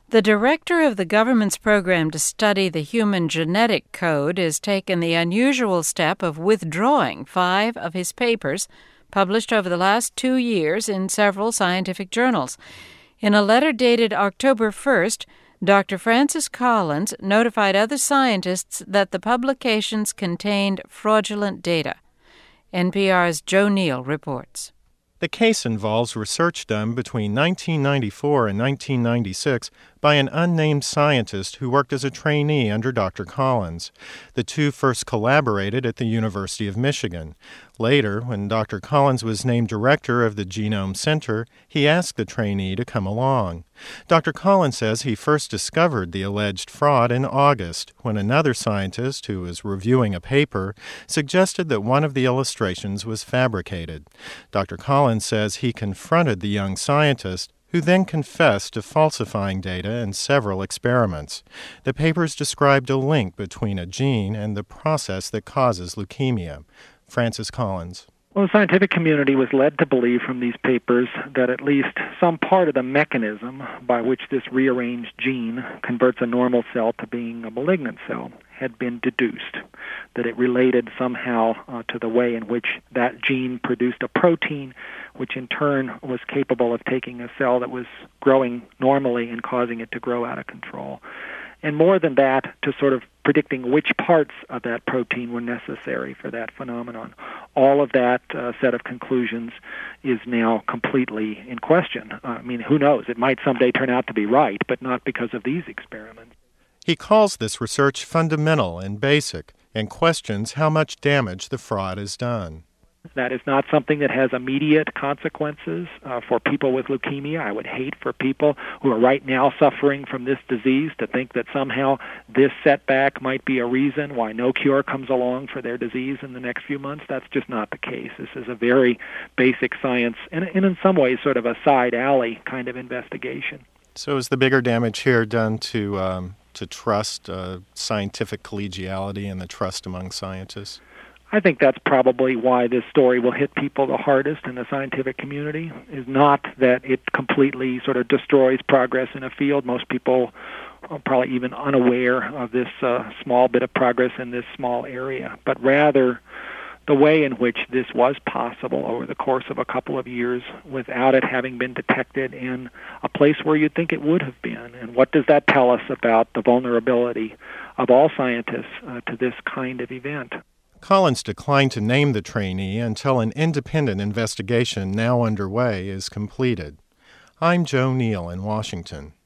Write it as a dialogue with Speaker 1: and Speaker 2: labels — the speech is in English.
Speaker 1: The director of the government's program to study the human genetic code has taken the unusual step of withdrawing 5 of his papers published over the last 2 years in several scientific journals. In a letter dated October 1st, Dr. Francis Collins notified other scientists that the publications contained fraudulent data. NPR's Joe Neal reports.
Speaker 2: The case involves research done between 1994 and 1996 by an unnamed scientist who worked as a trainee under Dr. Collins. The two first collaborated at the University of Michigan. Later, when Dr. Collins was named director of the Genome Center, he asked the trainee to come along. Dr. Collins says he first discovered the alleged fraud in August, when another scientist who was reviewing a paper suggested that one of the illustrations was fabricated. Dr. Collins says he confronted the young scientist, who then confessed to falsifying data in several experiments. The papers described a link between a gene and the process that causes leukemia. Francis Collins.
Speaker 3: Well, the scientific community was led to believe from these papers that at least some part of the mechanism by which this rearranged gene converts a normal cell to being a malignant cell had been deduced, that it related somehow to the way in which that gene produced a protein, which in turn was capable of taking a cell that was growing normally and causing it to grow out of control. And more than that, to sort of predicting which parts of that protein were necessary for that phenomenon. All of that set of conclusions is now completely in question. I mean, who knows? It might someday turn out to be right, but not because of these experiments.
Speaker 2: He calls this research fundamental and basic and questions how much damage the fraud has done.
Speaker 3: That is not something that has immediate consequences for people with leukemia. I would hate for people who are right now suffering from this disease to think that somehow this setback might be a reason why no cure comes along for their disease in the next few months. That's just not the case. This is a very basic science and in some ways sort of a side alley kind of investigation.
Speaker 2: So is the bigger damage here done to trust, scientific collegiality and the trust among scientists?
Speaker 3: I think that's probably why this story will hit people the hardest in the scientific community, is not that it completely sort of destroys progress in a field. Most people are probably even unaware of this small bit of progress in this small area, but rather the way in which this was possible over the course of a couple of years without it having been detected in a place where you'd think it would have been. And what does that tell us about the vulnerability of all scientists to this kind of event?
Speaker 2: Collins declined to name the trainee until an independent investigation now underway is completed. I'm Joe Neal in Washington.